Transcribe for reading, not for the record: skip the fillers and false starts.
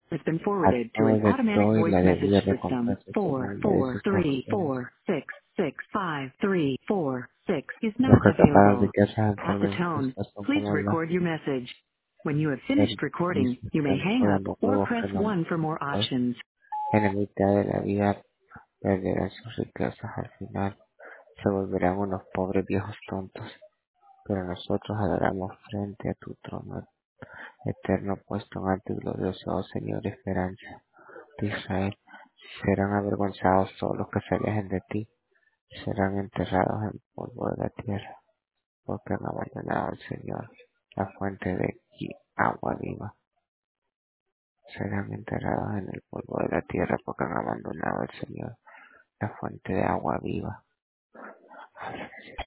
has been Al forwarded to pueblo an de automatic Troy voice la message debida system. recompensa Four según de four sus three acciones. four six six five three four six is Los not que acaparan available. riquezas At the actualmente tone, son please como la record your message. When you have ser finished recording, mismo, you may hang up explorando or nuevos press fenómenos. 1 for more options. En la mitad de la vida perderán sus riquezas, al final se volverán unos pobres viejos tontos, pero nosotros adoramos frente a tu trono eterno puesto en alto y glorioso, oh Señor, esperanza de Israel. Serán avergonzados todos los que se alejen de ti, serán enterrados en polvo de la tierra, porque han abandonado al Señor, la fuente de agua viva. Serán enterrados en el polvo de la tierra, porque han abandonado al Señor, la fuente de agua viva.